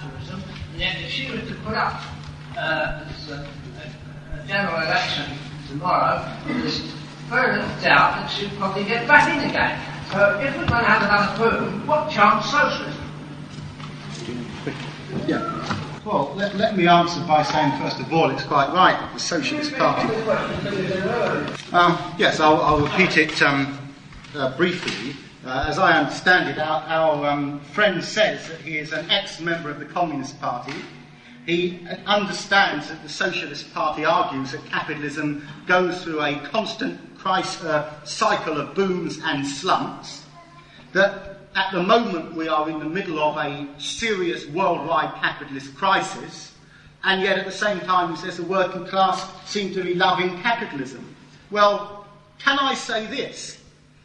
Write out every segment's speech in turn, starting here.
capitalism, and yet if she were to put up a general election tomorrow, there's very little doubt that she'd probably get back in again. So if we're going to have another boom, what chance socialism? Yeah. Well, let me answer by saying, first of all, it's quite right that the Socialist Party... yes, I'll repeat it briefly. As I understand it, our friend says that he is an ex-member of the Communist Party. He understands that the Socialist Party argues that capitalism goes through a constant cycle of booms and slumps, that at the moment we are in the middle of a serious worldwide capitalist crisis, and yet at the same time he says the working class seem to be loving capitalism. Well, can I say this?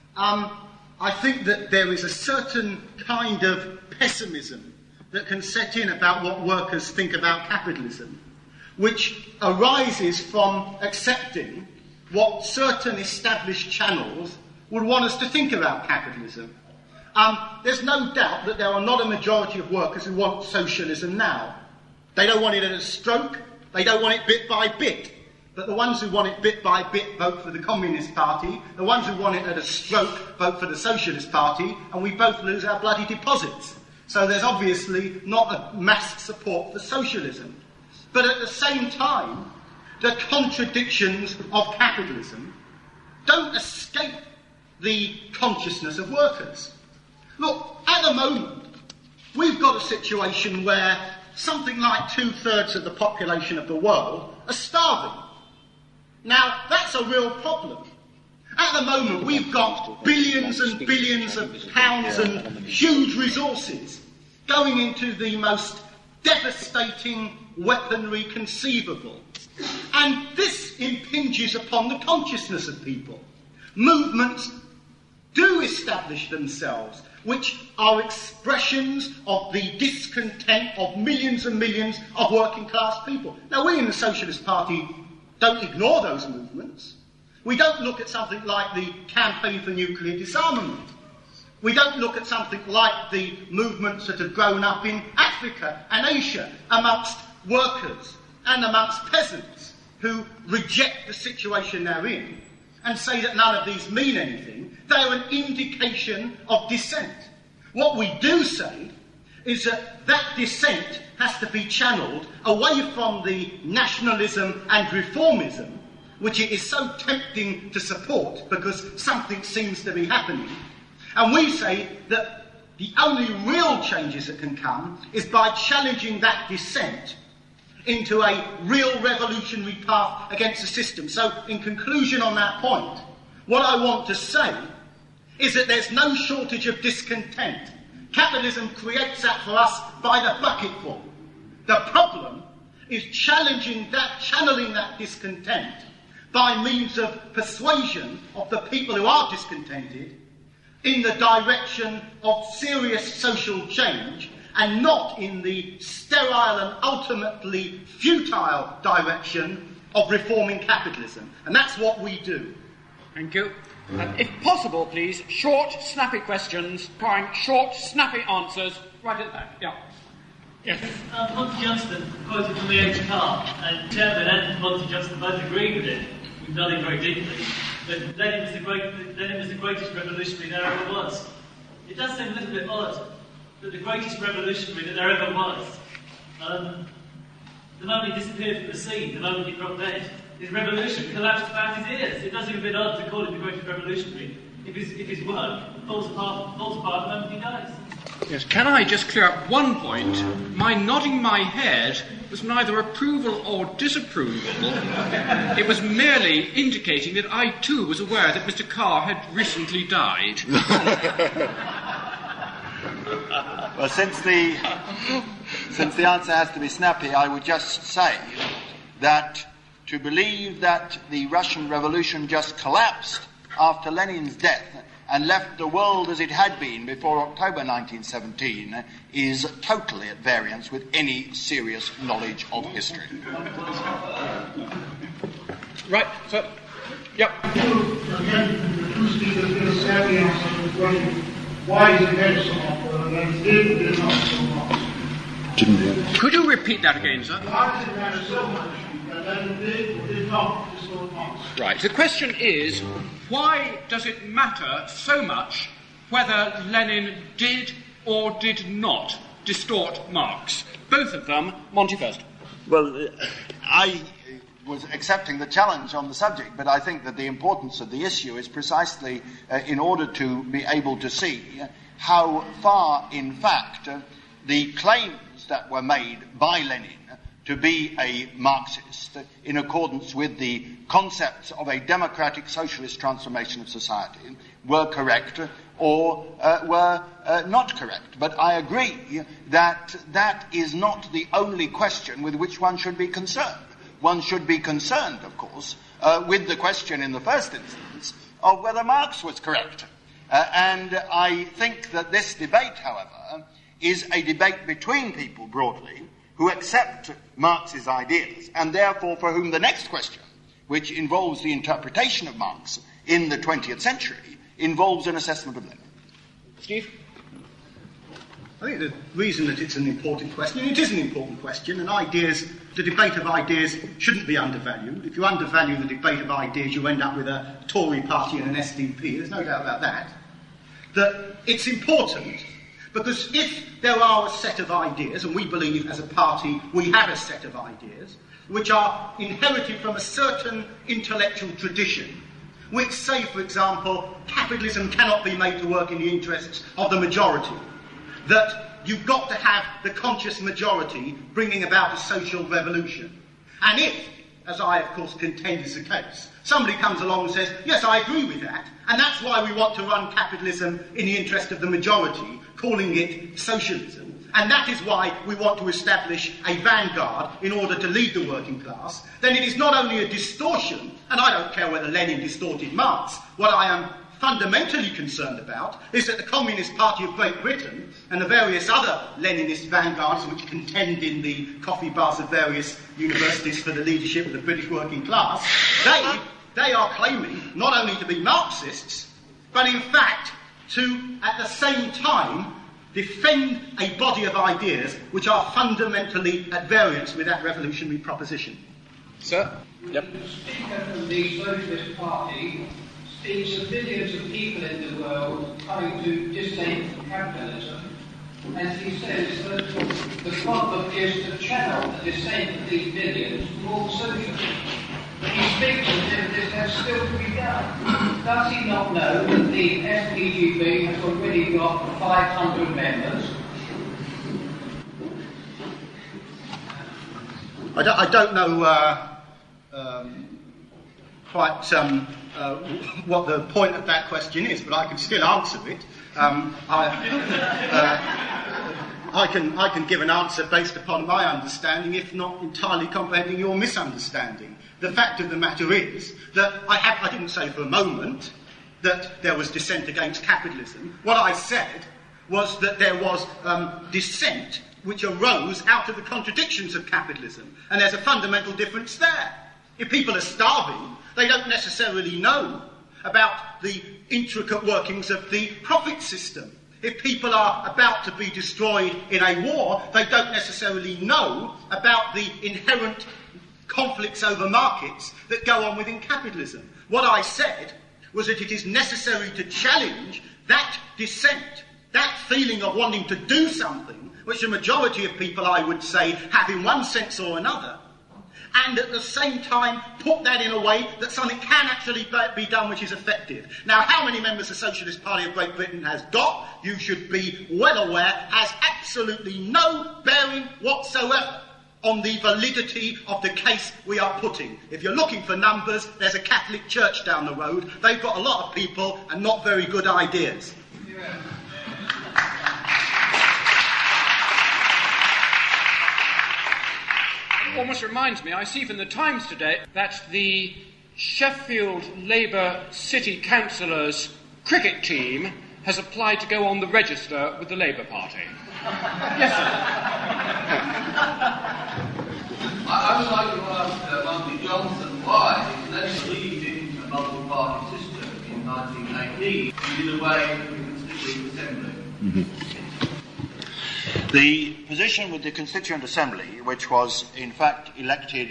I think that there is a certain kind of pessimism that can set in about what workers think about capitalism, which arises from accepting what certain established channels would want us to think about capitalism. There's no doubt that there are not a majority of workers who want socialism now. They don't want it at a stroke, they don't want it bit by bit. But the ones who want it bit by bit vote for the Communist Party, the ones who want it at a stroke vote for the Socialist Party, and we both lose our bloody deposits. So there's obviously not a mass support for socialism. But at the same time, the contradictions of capitalism don't escape the consciousness of workers. Look, at the moment, we've got a situation where something like 2/3 of the population of the world are starving. Now, that's a real problem. At the moment, we've got billions and billions of pounds and huge resources going into the most devastating weaponry conceivable. And this impinges upon the consciousness of people. Movements do establish themselves, which are expressions of the discontent of millions and millions of working class people. Now, we in the Socialist Party don't ignore those movements. We don't look at something like the campaign for nuclear disarmament. We don't look at something like the movements that have grown up in Africa and Asia amongst workers and amongst peasants who reject the situation they're in and say that none of these mean anything. They're an indication of dissent. What we do say is that that dissent has to be channeled away from the nationalism and reformism, which it is so tempting to support because something seems to be happening. And we say that the only real changes that can come is by challenging that dissent into a real revolutionary path against the system. So, in conclusion on that point, what I want to say is that there's no shortage of discontent. Capitalism creates that for us by the bucketful. The problem is channeling that discontent by means of persuasion of the people who are discontented in the direction of serious social change and not in the sterile and ultimately futile direction of reforming capitalism. And that's what we do. Thank you. If possible, please, short, snappy questions, requiring short, snappy answers. Right at the back. Yeah. Yes. Monty Johnston quoted from the H. Carr, and Chairman and Monty Johnston both agreed with it. We've done it very deeply. But Lenin was the greatest revolutionary there ever was. It does seem a little bit odd that the greatest revolutionary that there ever was, the moment he disappeared from the scene, the moment he dropped dead, his revolution collapsed about his ears. It does seem a bit odd to call him the greatest revolutionary if his work falls apart the moment he dies. Yes, can I just clear up one point? My nodding my head was neither approval or disapproval. It was merely indicating that I too was aware that Mr. Carr had recently died. Well, since the answer has to be snappy, I would just say that to believe that the Russian Revolution just collapsed after Lenin's death and left the world as it had been before October 1917 is totally at variance with any serious knowledge of history. Right, so, yep. Again, the two speakers give a savvy answer to the question, why is it better so much, and it did not so much? Could you repeat that again, sir? Marx didn't matter so much, but Lenin did not distort Marx. Right. The question is, why does it matter so much whether Lenin did or did not distort Marx? Both of them, Monty first. Well, I was accepting the challenge on the subject, but I think that the importance of the issue is precisely in order to be able to see how far, in fact, the claims that were made by Lenin to be a Marxist in accordance with the concepts of a democratic socialist transformation of society were correct or were not correct. But I agree that that is not the only question with which one should be concerned. One should be concerned, of course, with the question in the first instance of whether Marx was correct. And I think that this debate, however, is a debate between people broadly who accept Marx's ideas and therefore for whom the next question, which involves the interpretation of Marx in the 20th century, involves an assessment of Lenin. Steve? I think the reason that it's an important question, it is an important question, and the debate of ideas shouldn't be undervalued. If you undervalue the debate of ideas, you end up with a Tory party and an SDP, there's no doubt about that. That it's important because if there are a set of ideas, and we believe as a party we have a set of ideas, which are inherited from a certain intellectual tradition, which say, for example, capitalism cannot be made to work in the interests of the majority, that you've got to have the conscious majority bringing about a social revolution. And if, as I, of course, contend is the case, somebody comes along and says, yes, I agree with that, and that's why we want to run capitalism in the interest of the majority, calling it socialism, and that is why we want to establish a vanguard in order to lead the working class, then it is not only a distortion, and I don't care whether Lenin distorted Marx. What I am fundamentally concerned about is that the Communist Party of Great Britain and the various other Leninist vanguards which contend in the coffee bars of various universities for the leadership of the British working class, they are claiming not only to be Marxists, but in fact to, at the same time, defend a body of ideas which are fundamentally at variance with that revolutionary proposition. Sir? Yep. The speaker from the Socialist Party speaks of millions of people in the world coming to dissent from capitalism, and he says that the problem is to channel the dissent of these millions towards socialism. He speaks as if this has still to be done. Does he not know that the SPGB has already got 500 members? I don't know quite what the point of that question is, but I can still answer it. I can give an answer based upon my understanding, if not entirely comprehending your misunderstanding. The fact of the matter is that I didn't say for a moment that there was dissent against capitalism. What I said was that there was dissent which arose out of the contradictions of capitalism, and there's a fundamental difference there. If people are starving, they don't necessarily know about the intricate workings of the profit system. If people are about to be destroyed in a war, they don't necessarily know about the inherent conflicts over markets that go on within capitalism. What I said was that it is necessary to challenge that dissent, that feeling of wanting to do something, which the majority of people, I would say, have in one sense or another, and at the same time put that in a way that something can actually be done which is effective. Now, how many members the Socialist Party of Great Britain has got, you should be well aware, has absolutely no bearing whatsoever on the validity of the case we are putting. If you're looking for numbers, there's a Catholic church down the road. They've got a lot of people and not very good ideas. It almost reminds me, I see from the Times today that the Sheffield Labour City Councillors cricket team has applied to go on the register with the Labour Party. Yes, sir. I would like to ask Monty Johnson why they believed in a multi-party system in 1918 in a way that the Constituent Assembly. The position with the Constituent Assembly, which was in fact elected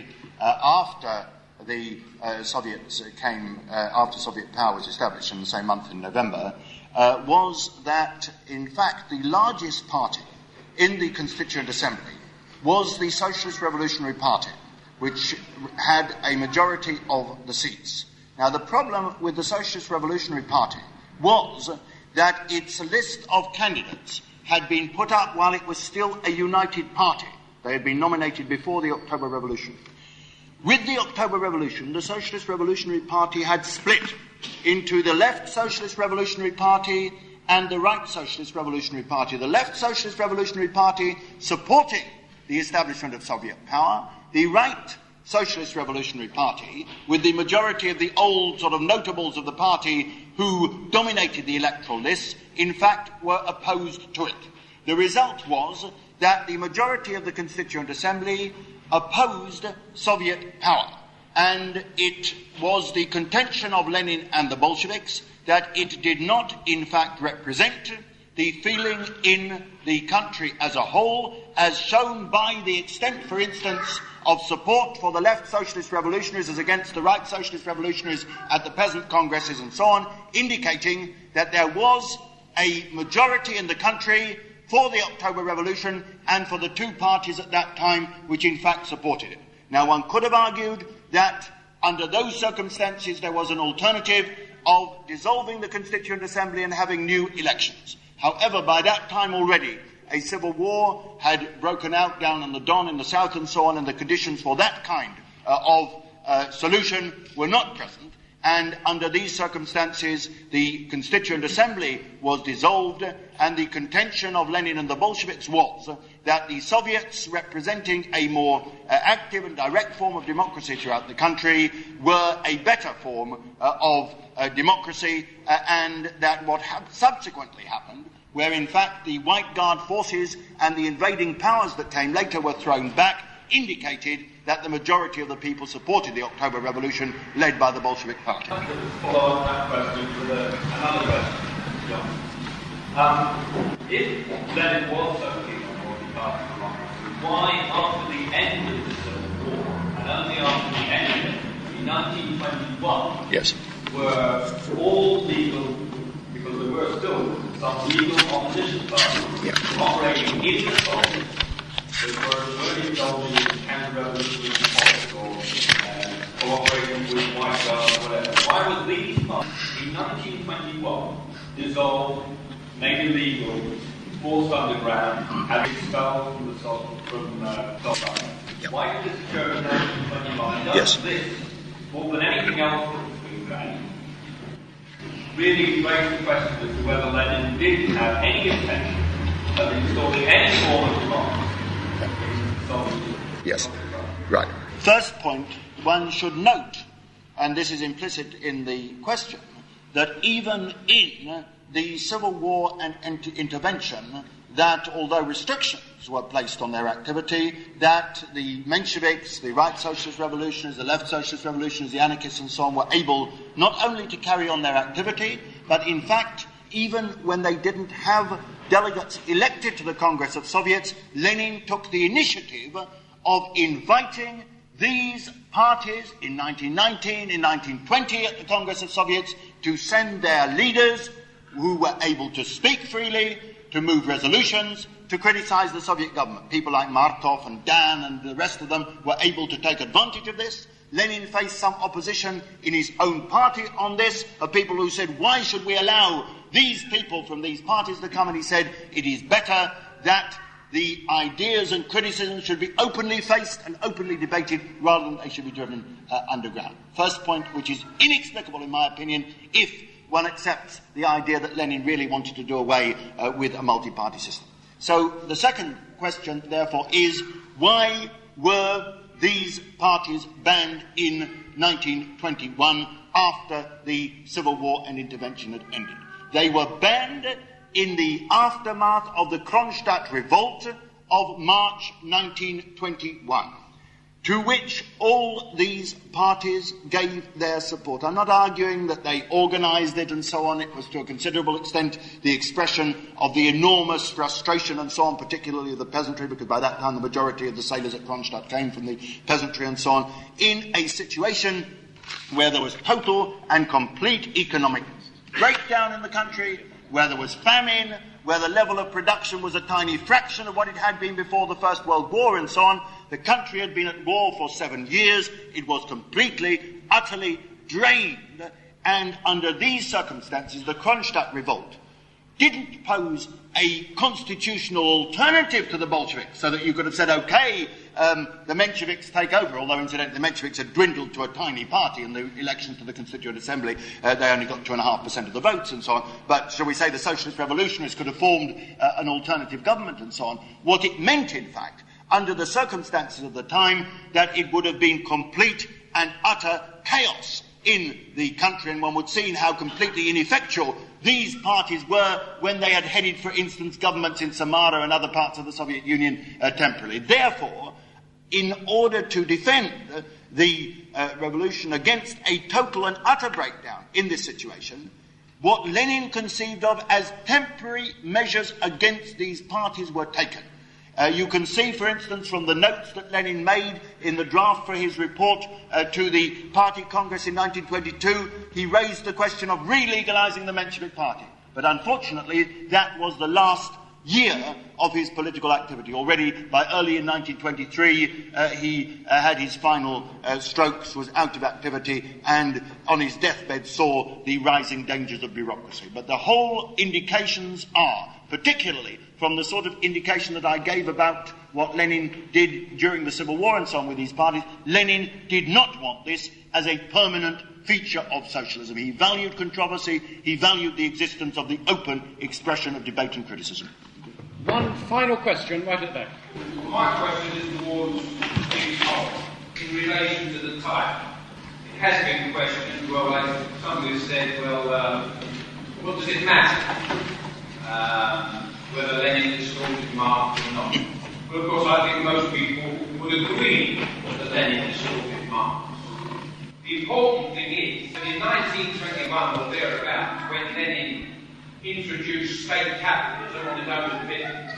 after the Soviets came, after Soviet power was established in the same month in November, was that in fact the largest party in the Constituent Assembly was the Socialist Revolutionary Party, which had a majority of the seats. Now, the problem with the Socialist Revolutionary Party was that its list of candidates had been put up while it was still a united party. They had been nominated before the October Revolution. With the October Revolution, the Socialist Revolutionary Party had split into the Left Socialist Revolutionary Party and the Right Socialist Revolutionary Party. The Left Socialist Revolutionary Party supporting the establishment of Soviet power, the Right Socialist Revolutionary Party, with the majority of the old sort of notables of the party who dominated the electoral lists, in fact were opposed to it. The result was that the majority of the Constituent Assembly opposed Soviet power, and it was the contention of Lenin and the Bolsheviks that it did not in fact represent the feeling in the country as a whole, as shown by the extent, for instance, of support for the Left Socialist Revolutionaries as against the Right Socialist Revolutionaries at the peasant congresses and so on, indicating that there was a majority in the country for the October Revolution and for the two parties at that time which in fact supported it. Now, one could have argued that under those circumstances there was an alternative of dissolving the Constituent Assembly and having new elections. However, by that time already, a civil war had broken out down in the Don in the south and so on, and the conditions for that kind of solution were not present. And under these circumstances, the Constituent Assembly was dissolved, and the contention of Lenin and the Bolsheviks was that the Soviets, representing a more active and direct form of democracy throughout the country, were a better form of democracy, and that what subsequently happened, where in fact the White Guard forces and the invading powers that came later were thrown back, indicated that the majority of the people supported the October Revolution led by the Bolshevik Party. I'd like to follow on that question with another question, John. If Lenin was so keen on multi-party democracy, why after the end of the Civil War, and only after the end of it, in 1921, yes, were all legal, because there were still some legal opposition parties operating in the Soviet, that were really involved in counter-revolutionary politics or cooperating with White Guard or whatever. Why were these parties in 1921 dissolved, made illegal, forced underground, and expelled from the Soviet? Why did this occur in 1921? Does this, more than anything else that was being done, really raise the question as to whether Lenin did have any intention of installing any form of democracy? Yes, right. First point, one should note, and this is implicit in the question, that even in the Civil War and intervention, that although restrictions were placed on their activity, that the Mensheviks, the Right Socialist Revolutionaries, the Left Socialist Revolutionaries, the anarchists and so on were able not only to carry on their activity, but in fact, even when they didn't have delegates elected to the Congress of Soviets, Lenin took the initiative of inviting these parties in 1919, in 1920 at the Congress of Soviets to send their leaders who were able to speak freely, to move resolutions, to criticize the Soviet government. People like Markov and Dan and the rest of them were able to take advantage of this. Lenin faced some opposition in his own party on this, of people who said, why should we allow these people from these parties to come? And he said, it is better that the ideas and criticisms should be openly faced and openly debated rather than they should be driven underground. First point, which is inexplicable in my opinion, if one accepts the idea that Lenin really wanted to do away with a multi-party system. So the second question, therefore, is why were these parties banned in 1921 after the Civil War and intervention had ended? They were banned in the aftermath of the Kronstadt Revolt of March 1921. to which all these parties gave their support. I'm not arguing that they organised it and so on. It was to a considerable extent the expression of the enormous frustration and so on, particularly of the peasantry, because by that time the majority of the sailors at Kronstadt came from the peasantry and so on, in a situation where there was total and complete economic breakdown in the country, where there was famine, where the level of production was a tiny fraction of what it had been before the First World War and so on. The country had been at war for 7 years. It was completely, utterly drained. And under these circumstances, the Kronstadt revolt didn't pose a constitutional alternative to the Bolsheviks, so that you could have said, OK, the Mensheviks take over, although incidentally the Mensheviks had dwindled to a tiny party in the elections to the Constituent Assembly. They only got 2.5% of the votes and so on. But shall we say the Socialist Revolutionists could have formed an alternative government and so on. What it meant, in fact, under the circumstances of the time, that it would have been complete and utter chaos in the country, and one would see how completely ineffectual these parties were when they had headed, for instance, governments in Samara and other parts of the Soviet Union temporarily. Therefore, in order to defend the revolution against a total and utter breakdown in this situation, what Lenin conceived of as temporary measures against these parties were taken. You can see, for instance, from the notes that Lenin made in the draft for his report to the Party Congress in 1922, he raised the question of re-legalizing the Menshevik Party. But unfortunately, that was the last year of his political activity. Already by early in 1923, he had his final strokes, was out of activity, and on his deathbed saw the rising dangers of bureaucracy. But the whole indications are, particularly from the sort of indication that I gave about what Lenin did during the Civil War and so on with these parties, Lenin did not want this as a permanent feature of socialism. He valued controversy, he valued the existence of the open expression of debate and criticism. One final question right at the back. My question is towards King Tom in relation to the type. It has been questioned, well, like somebody has said, well, what does it matter whether Lenin distorted Marx or not? But of course I think most people would agree that Lenin distorted Marx. The important thing is that in 1921 or thereabouts, when Lenin introduced state capitalism on the nose of business,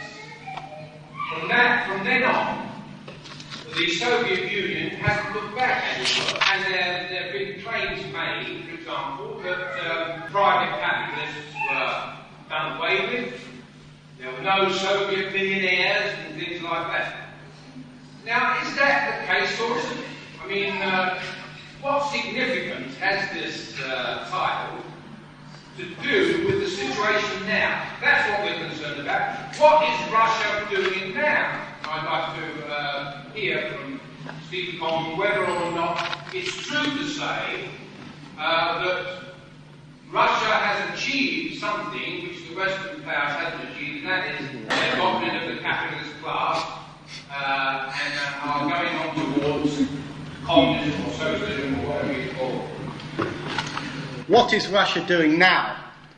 from then on, the Soviet Union hasn't looked back, as it were, and there have been claims made, for example, that private capitalists were done away with. There were no Soviet millionaires and things like that. Now, is that the case or isn't it? I mean, what significance has this title to do with the situation now? That's what we're concerned about. What is Russia doing now? I'd like to hear from Stephen Coleman whether or not it's true to say that Russia has achieved something which the Western powers haven't achieved, and that is they've got rid of the capitalist class and are going on towards communism or socialism or whatever you call it. What is Russia doing now?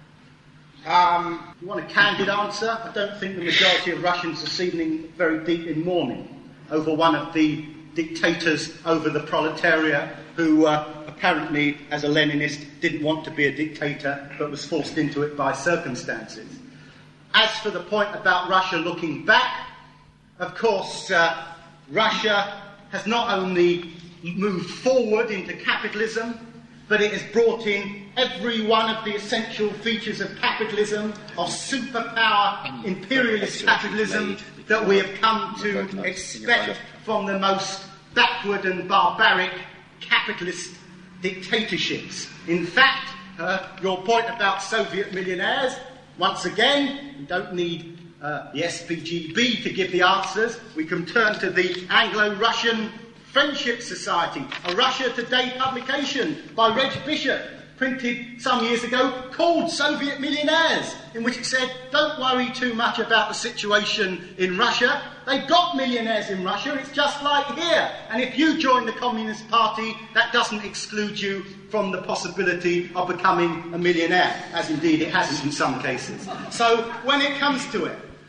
You want a candid answer? I don't think the majority of Russians this evening very deep in mourning over one of the dictators over the proletariat who apparently, as a Leninist, didn't want to be a dictator but was forced into it by circumstances. As for the point about Russia looking back, of course, Russia has not only moved forward into capitalism, but it has brought in every one of the essential features of capitalism, of superpower imperialist capitalism that we have come to expect from the most backward and barbaric capitalist dictatorships. In fact, your point about Soviet millionaires, once again, we don't need the SPGB to give the answers. We can turn to the Anglo-Russian Friendship Society, a Russia Today publication by Reg Bishop, printed some years ago, called Soviet Millionaires, in which it said, don't worry too much about the situation in Russia. They've got millionaires in Russia, it's just like here. And if you join the Communist Party, that doesn't exclude you from the possibility of becoming a millionaire, as indeed it hasn't in some cases. So when it comes to it,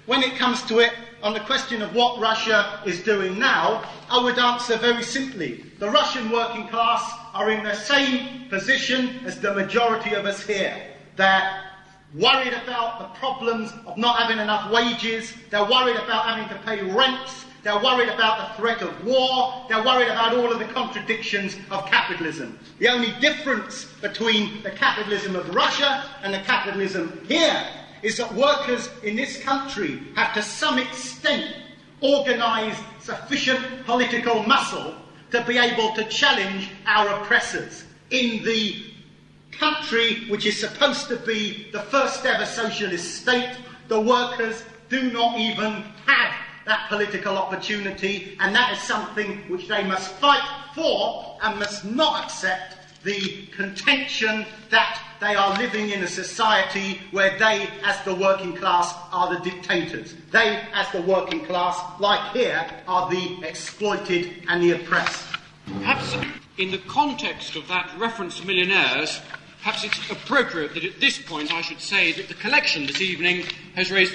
when it comes to it, on the question of what Russia is doing now, I would answer very simply. The Russian working class are in the same position as the majority of us here. They're worried about the problems of not having enough wages. They're worried about having to pay rents. They're worried about the threat of war. They're worried about all of the contradictions of capitalism. The only difference between the capitalism of Russia and the capitalism here is that workers in this country have to some extent organise sufficient political muscle to be able to challenge our oppressors. In the country which is supposed to be the first ever socialist state, the workers do not even have that political opportunity, and that is something which they must fight for and must not accept the contention that they are living in a society where they, as the working class, are the dictators. They, as the working class, like here, are the exploited and the oppressed. Perhaps in the context of that reference to millionaires, perhaps it's appropriate that at this point I should say that the collection this evening has raised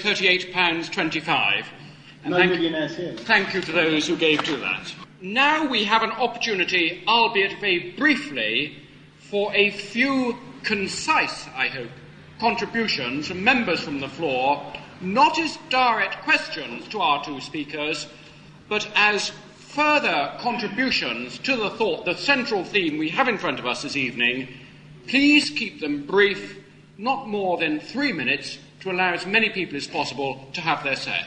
£38.25. And no millionaires here. Thank you to those who gave to that. Now we have an opportunity, albeit very briefly, for a few concise, I hope, contributions from members from the floor, not as direct questions to our two speakers, but as further contributions to the thought, the central theme we have in front of us this evening. Please keep them brief, not more than 3 minutes, to allow as many people as possible to have their say.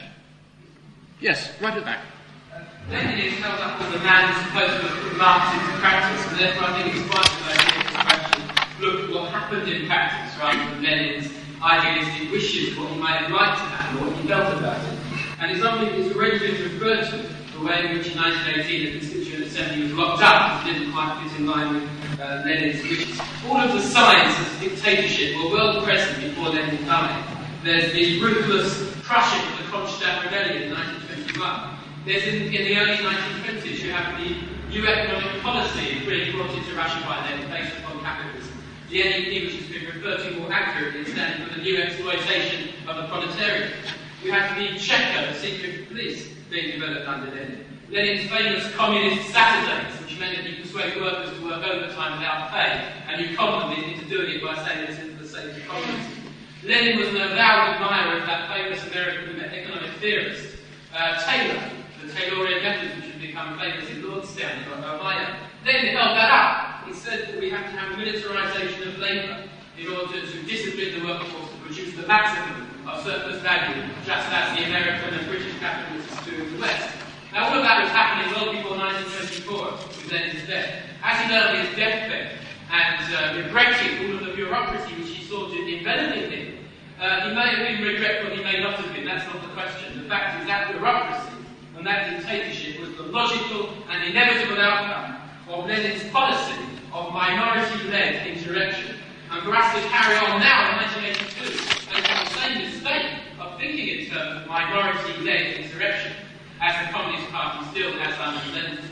Yes, right at the back. Lenin is held up as a man who's supposed to have put Marx into practice, and therefore I think it's quite a good idea to question, look at what happened in practice rather than Lenin's idealistic wishes, what he might have liked to have, or what he felt about it. And it's already been referred to the way in which in 1918 the Constituent Assembly was locked up, because it didn't quite fit in line with Lenin's wishes. All of the signs of dictatorship were well present before Lenin died. There's the ruthless crushing of the Kronstadt Rebellion in 1921. There's in the early 1920s, you have the new economic policy really brought into Russia by Lenin based upon capitalism. The NEP, which has been referred to more accurately, is standing for the new exploitation of the proletariat. You have the Cheka, the secret police, being developed under Lenin. Lenin's famous communist Saturdays, which meant that you persuade workers to work overtime without pay, and you con them into doing it by saying it's for the sake of communism. Lenin was an avowed admirer of that famous American economic theorist, Taylor, the Taylorian methods which have become famous in Lordstown in Ohio. Lenin held that up. He said that we have to have militarization of labour in order to discipline the workforce to produce the maximum of surplus value, just as the American and British capitalists do in the West. Now, all of that was happening well before 1924, with Lenin's death. As he learned his deathbed and regretting all of the bureaucracy which he saw enveloping him, he may have been regretful, he may not have been, that's not the question. The fact is that bureaucracy and that dictatorship was the logical and inevitable outcome of Lenin's policy of minority-led insurrection. And for us to carry on now in 1982 and do the same mistake of thinking in terms of minority-led insurrection as the Communist Party still has under Lenin's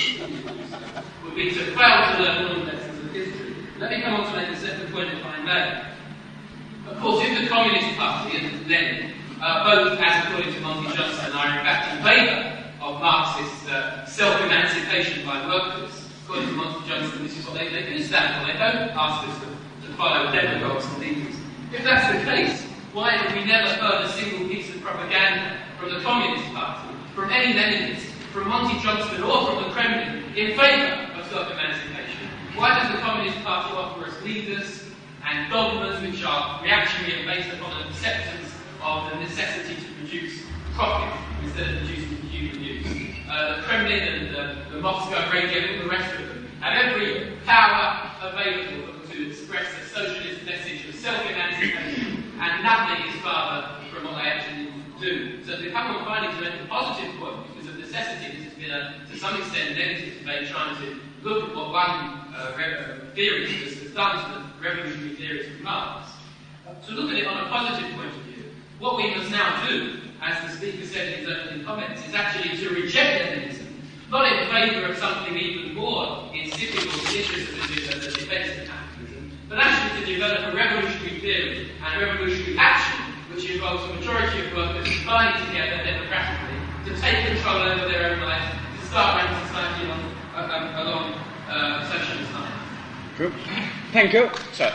would be to fail to learn all the lessons of history. Let me come on to make a second point if I may. Of course, if the Communist Party and Lenin, both, as according to Monty Johnson, are in fact in favour of Marxist self-emancipation by workers, according to Monty Johnson, this is what they do stand for. They don't ask us to follow demagogues and leaders. If that's the case, why have we never heard a single piece of propaganda from the Communist Party, from any Leninist, from Monty Johnson or from the Kremlin in favour of self-emancipation? Why does the Communist Party offer us leaders and dogmas which are reactionary and based upon an acceptance of the necessity to produce profit instead of producing human use? The Kremlin and the Moscow radio and all the rest of them have every power available to express a socialist message of self-emancipation, and nothing is farther from what they actually do. So to come on finally to make a positive point, because of necessity, this has been to some extent negative debate trying to look at what one theorist has done to the revolutionary theories of Marx. To look at it on a positive point of view, what we must now do, as the speaker said in his opening comments, is actually to reject Leninism, not in favour of something even more insipid or vicious as a defence of capitalism, but actually to develop a revolutionary theory and revolutionary action which involves the majority of workers combine together democratically to take control over their own lives, to start running society along socialist lines. Good. Thank you, sir.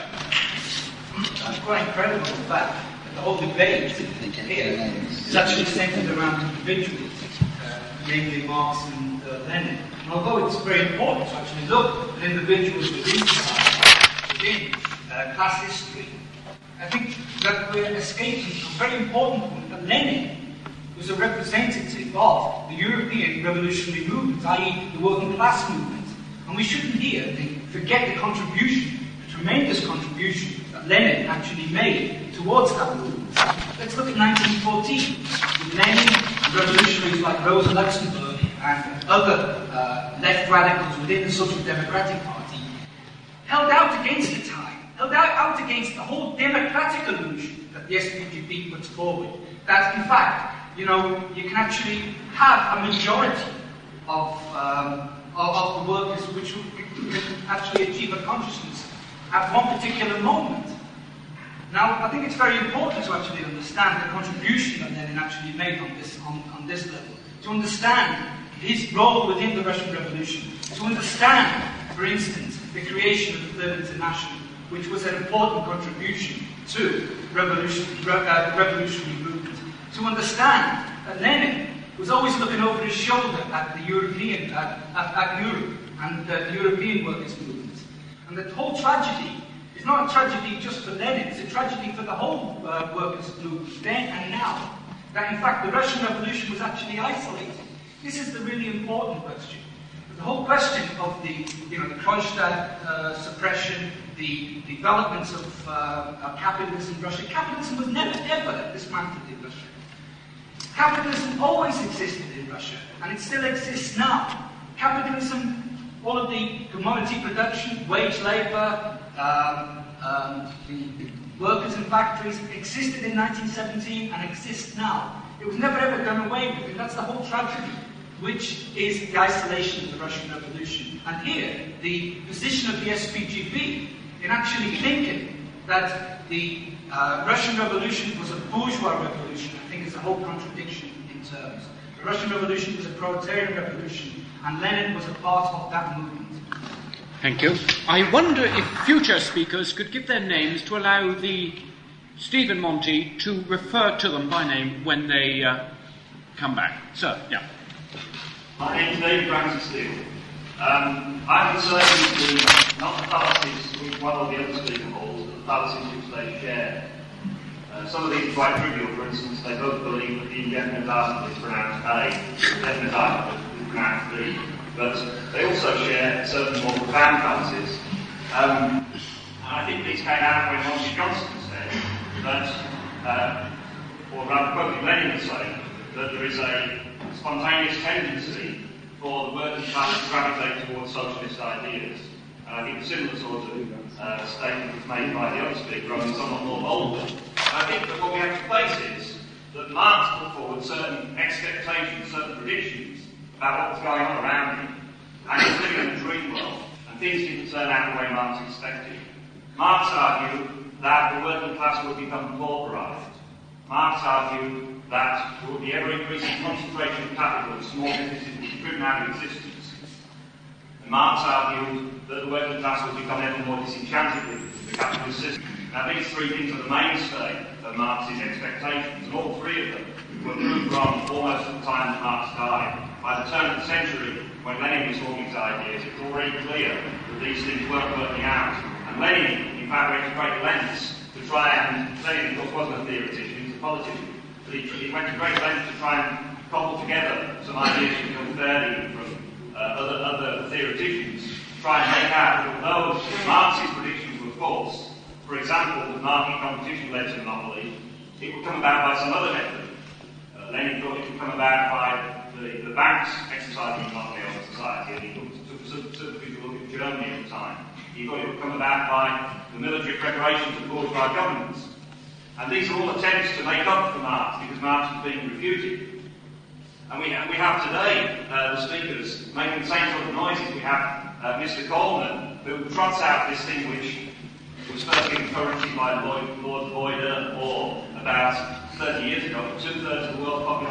It's quite incredible, in fact, that the whole debate here is actually centered around individuals, namely Marx and Lenin. And although it's very important to actually look at individuals within society, within class history, I think that we're escaping a very important point, that Lenin was a representative of the European revolutionary movement, i.e. the working class movement. And we shouldn't here forget the contribution, the tremendous contribution that Lenin actually made towards that movement. Let's look at 1914, with Lenin and revolutionaries like Rosa Luxemburg and other left radicals within the Social Democratic Party held out against the time, held out against the whole democratic illusion that the SPGB puts forward. That, in fact, you can actually have a majority of the workers which can actually achieve a consciousness at one particular moment. Now, I think it's very important to actually understand the contribution that Lenin actually made on this level, to understand his role within the Russian Revolution, to understand, for instance, the creation of the Third International, which was an important contribution to revolutionary movement, to understand that Lenin was always looking over his shoulder at the European, at Europe and the European workers' movement, and the whole tragedy is not a tragedy just for Lenin; it's a tragedy for the whole workers' movement then and now. That in fact the Russian Revolution was actually isolated. This is the really important question. The whole question of the Kronstadt suppression, the developments of capitalism in Russia. Capitalism was never ever dismantled in Russia. Capitalism always existed in Russia, and it still exists now. Capitalism, all of the commodity production, wage labour, the workers in factories existed in 1917 and exists now. It was never ever done away with, and that's the whole tragedy, which is the isolation of the Russian Revolution. And here, the position of the SPGB in actually thinking that the Russian Revolution was a bourgeois revolution, I think is a whole contradiction in terms. The Russian Revolution was a proletarian revolution, and Lenin was a part of that movement. Thank you. I wonder if future speakers could give their names to allow the Stephen Monty to refer to them by name when they come back. Sir, yeah. My name is David Francis Steele. I'm concerned with not the fallacies which one or the other speaker holds, but the fallacies which they share. Some of these are quite trivial. For instance, they both believe that the indefinite article is pronounced A, the definite article is pronounced B. But they also share certain more profound fallacies. And I think these came out when Monty Johnson said that, or rather quoting Lenin saying, that there is a spontaneous tendency for the working class to gravitate towards socialist ideas. And I think a similar sort of statement was made by the other speaker, only somewhat more boldly. I think that what we have to face is that Marx put forward certain expectations, certain predictions about what was going on around him, and he was living in a dream world, and things didn't turn out the way Marx expected. Marx argued that the working class would become pauperised. Marx argued that there would be ever-increasing concentration of capital and small businesses would be driven out of existence. And Marx argued that the working class would become ever more disenchanted with the capitalist system. Now, these three things are the mainstay of Marx's expectations, and all three of them were proved wrong almost at the time that Marx died. By the turn of the century, when Lenin was forming his ideas, it was already clear that these things weren't working out. And Lenin, in fact, went to great lengths to try and, Lenin, of course, wasn't a theoretician, he was a politician, but he went to great lengths to try and cobble together some ideas from Bill Fairley and from other theoreticians, to try and make out that although Marx's predictions were false, for example, that market competition led to monopoly, it would come about by some other method. Lenin thought it would come about by the banks exercising monopoly on society, and he took a look at Germany at the time. He thought it would come about by the military preparations of bourgeois governments. And these are all attempts to make up for Marx, because Marx was being refuted. And we have today the speakers making the same sort of noises. We have Mr. Coleman, who trots out this thing which was first given currency by Lord Boyd or about 30 years ago. 2/3 of the world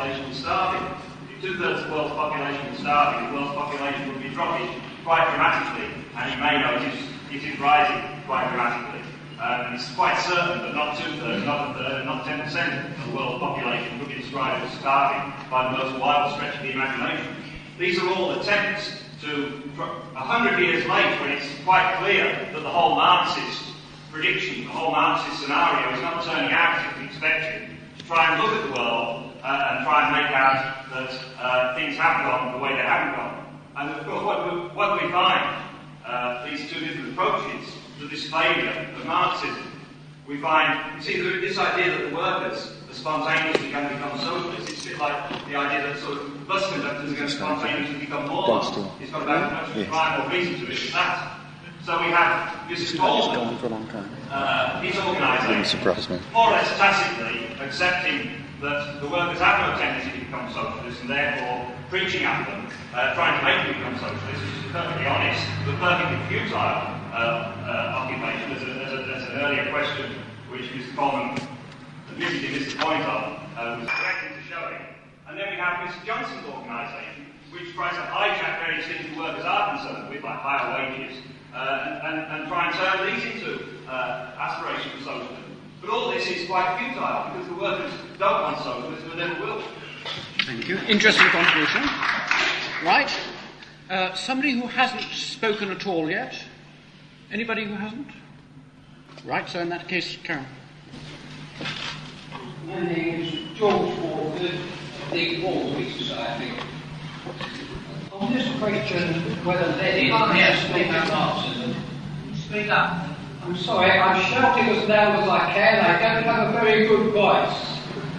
population was starving. If 2/3 of the world's population was starving, the world's population would be dropping quite dramatically, and you may notice it is rising quite dramatically. And it's quite certain that not 2/3, not a third, not 10% of the world population could be described as starving by the most wild stretch of the imagination. These are all attempts to, 100 years later, when it's quite clear that the whole Marxist prediction, the whole Marxist scenario is not turning out as expected, to try and look at the world and try and make out that things have gone the way they haven't gone. And of course, what do we find? These two different approaches to this failure of Marxism. We find, you see, this idea that the workers are spontaneously going to become socialists, it's a bit like the idea that sort of bus conductors are going to spontaneously become morons. It's got about as much rhyme or reason to it as that. So we have Mrs. Coleman, his organisation, more or less tacitly accepting that the workers have no tendency to become socialists and therefore preaching at them, trying to make them become socialists, which is perfectly honest, but perfectly futile occupation. There's an earlier question which Mr. Coleman admittedly missed the point of, was correct into showing. And then we have Mr. Johnson's organisation, which tries to hijack various things the workers are concerned with, like higher wages, and try and turn these into aspirations for socialism. But all this is quite futile because the workers don't want socialism and never will. Thank you. Interesting contribution. Right. Somebody who hasn't spoken at all yet? Anybody who hasn't? Right, so in that case, Karen. My name is George Walford, the Walford Society. On this question whether Lenin has taken Marxism. Speak up. I'm sorry, I'm shouting as loud as I can. I don't have a very good voice.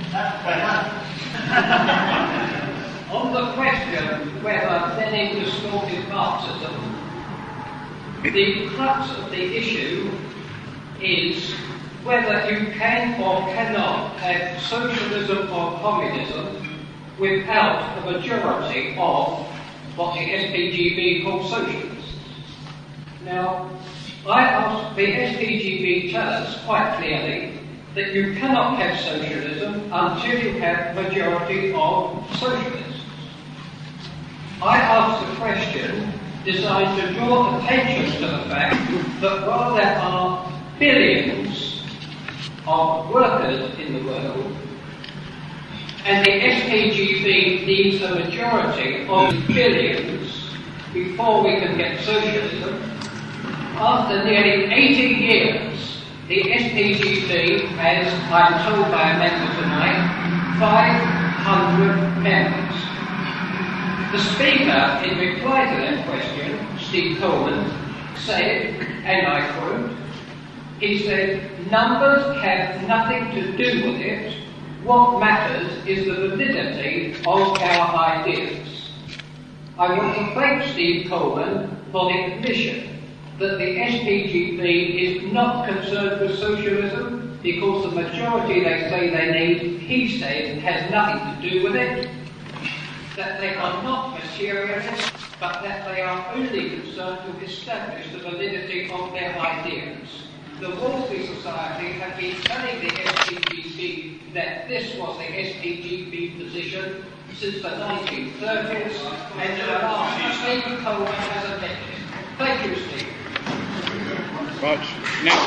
On the question whether Lenin distorted Marxism, the crux of the issue is whether you can or cannot have socialism or communism without a majority of what the SPGB calls socialists. Now, I ask, the SPGB tell us quite clearly that you cannot have socialism until you have a majority of socialists. I ask the question designed to draw attention to the fact that while there are billions of workers in the world, and the SPGB needs a majority of billions before we can get socialism, after nearly 80 years, the SPGB has, I'm told by a member tonight, 500 members. The Speaker, in reply to that question, Steve Coleman, said, and I quote, he said, numbers have nothing to do with it. What matters is the validity of our ideas. I want to thank Steve Coleman for the admission that the SPGB is not concerned with socialism because the majority they say they need, he said, has nothing to do with it. That they are not materialists, but that they are only concerned to establish the validity of their ideas. The Wolseley Society have been telling the SPGB that this was the SPGB position since the 1930s, and to last, Steve Coleman has admitted it. Thank you, Steve. Right. Now,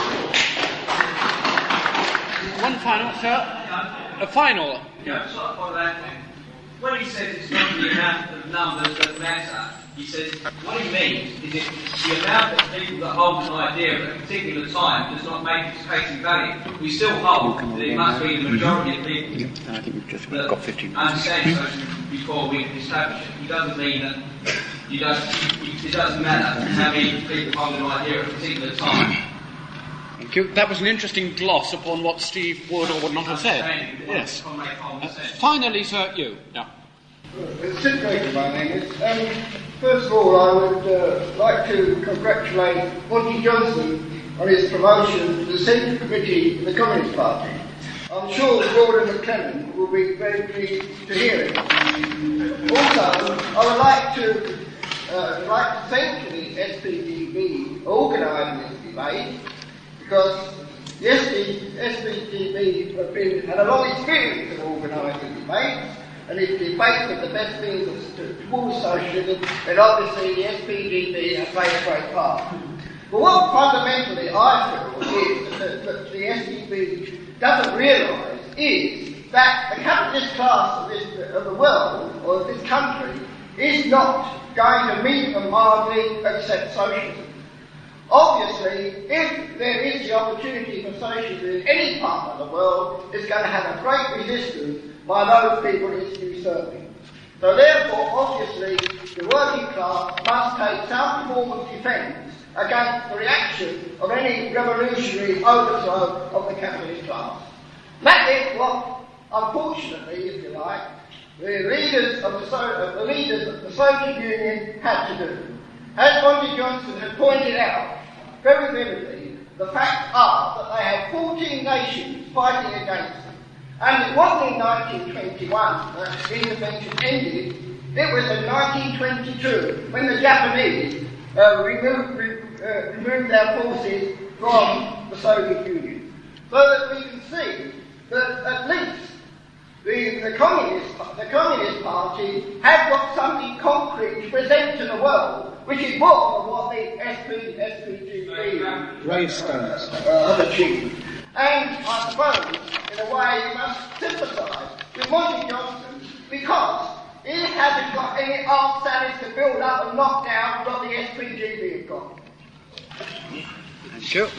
one final, sir. A final. Yeah, sort of that thing. When he says it's not the amount of numbers that matter, he says what he means is it's the amount of people that hold an idea at a particular time does not make its case in value. We still hold that it must be the majority of people I think we've just got 15 minutes. understand socialism before we can establish it. It doesn't mean that it doesn't matter how many people hold an idea at a particular time. Thank you. That was an interesting gloss upon what Steve would or would not have said. Yes. Finally, sir, you. Yeah. Sid Baker, my name is. First of all, I would like to congratulate Monty Johnson on his promotion to the Central Committee of the Communist Party. I'm sure Gordon McClellan will be very pleased to hear it. Also, I would like to thank the SPGB for organising this debate, because the SPGB had a long experience of organising debates, and is debate of the best means towards socialism, then obviously the SPGB has played a great part. But what fundamentally I feel is that the SPGB doesn't realise is that the capitalist class of the world, or of this country, is not going to meet and mildly accept socialism. Obviously, if there is the opportunity for socialism in any part of the world, it's going to have a great resistance by those people it's usurping. So therefore, obviously, the working class must take some form of defence against the reaction of any revolutionary overthrow of the capitalist class. That is what, unfortunately, if you like, the leaders of the Soviet Union had to do. As Monty Johnson had pointed out very vividly, the facts are that they had 14 nations fighting against them. And it wasn't in 1921 that intervention ended, it was in 1922 when the Japanese removed their forces from the Soviet Union. So that we can see that at least the Communist Party had got something concrete to present to the world, which is more than what the SPGB have achieved. And I suppose, in a way, you must sympathise with Monty Johnson, because he hasn't got any armed sallies to build up and knock down what the SPGB have got. Thank you.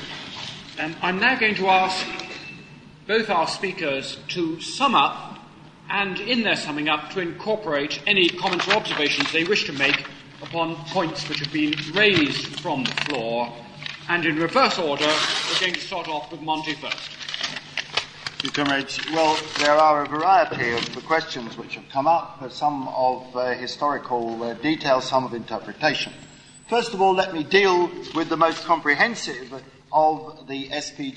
I'm now going to ask both our speakers to sum up, and in their summing up, to incorporate any comments or observations they wish to make upon points which have been raised from the floor. And in reverse order, we're going to start off with Monty first. Thank you, comrades. Well, there are a variety of questions which have come up, some of historical detail, some of interpretation. First of all, let me deal with the most comprehensive of the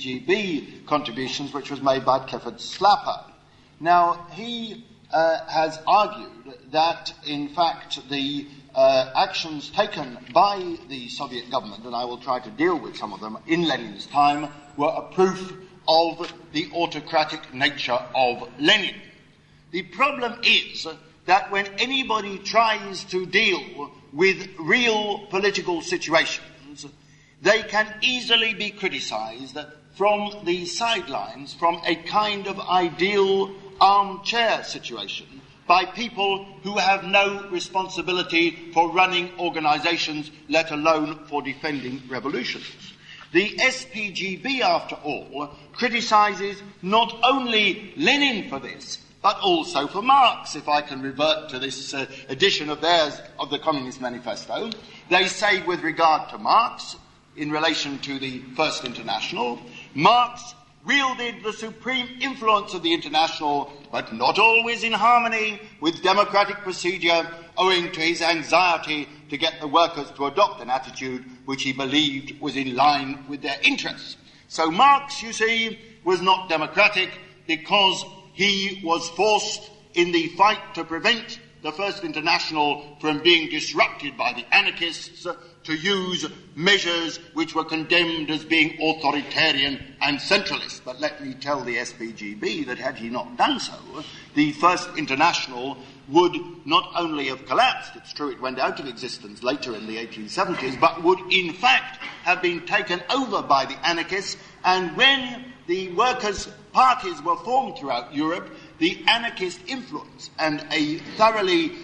SPGB contributions, which was made by Clifford Slapper. Now, he has argued that, in fact, the actions taken by the Soviet government, and I will try to deal with some of them in Lenin's time, were a proof of the autocratic nature of Lenin. The problem is that when anybody tries to deal with real political situations, they can easily be criticized from the sidelines, from a kind of ideal armchair situation, by people who have no responsibility for running organizations, let alone for defending revolutions. The SPGB, after all, criticizes not only Lenin for this, but also for Marx. If I can revert to this edition of theirs of the Communist Manifesto, they say with regard to Marx, in relation to the First International, Marx wielded the supreme influence of the International, but not always in harmony with democratic procedure, owing to his anxiety to get the workers to adopt an attitude which he believed was in line with their interests. So Marx, you see, was not democratic because he was forced in the fight to prevent the First International from being disrupted by the anarchists to use measures which were condemned as being authoritarian and centralist. But let me tell the SPGB that had he not done so, the First International would not only have collapsed, it's true it went out of existence later in the 1870s, but would in fact have been taken over by the anarchists. And when the workers' parties were formed throughout Europe, the anarchist influence and a thoroughly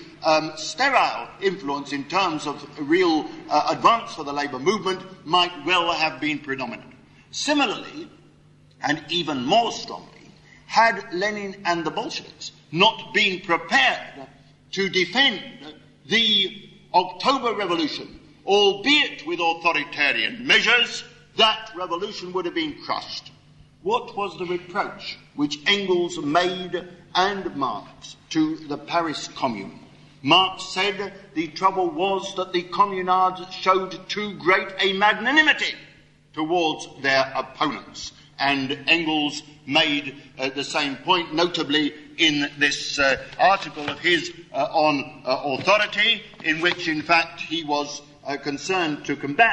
sterile influence in terms of real advance for the labour movement might well have been predominant. Similarly, and even more strongly, had Lenin and the Bolsheviks not been prepared to defend the October Revolution, albeit with authoritarian measures, that revolution would have been crushed. What was the reproach which Engels made and Marx to the Paris Commune? Marx said the trouble was that the communards showed too great a magnanimity towards their opponents. And Engels made the same point, notably in this article of his on authority, in which, in fact, he was concerned to combat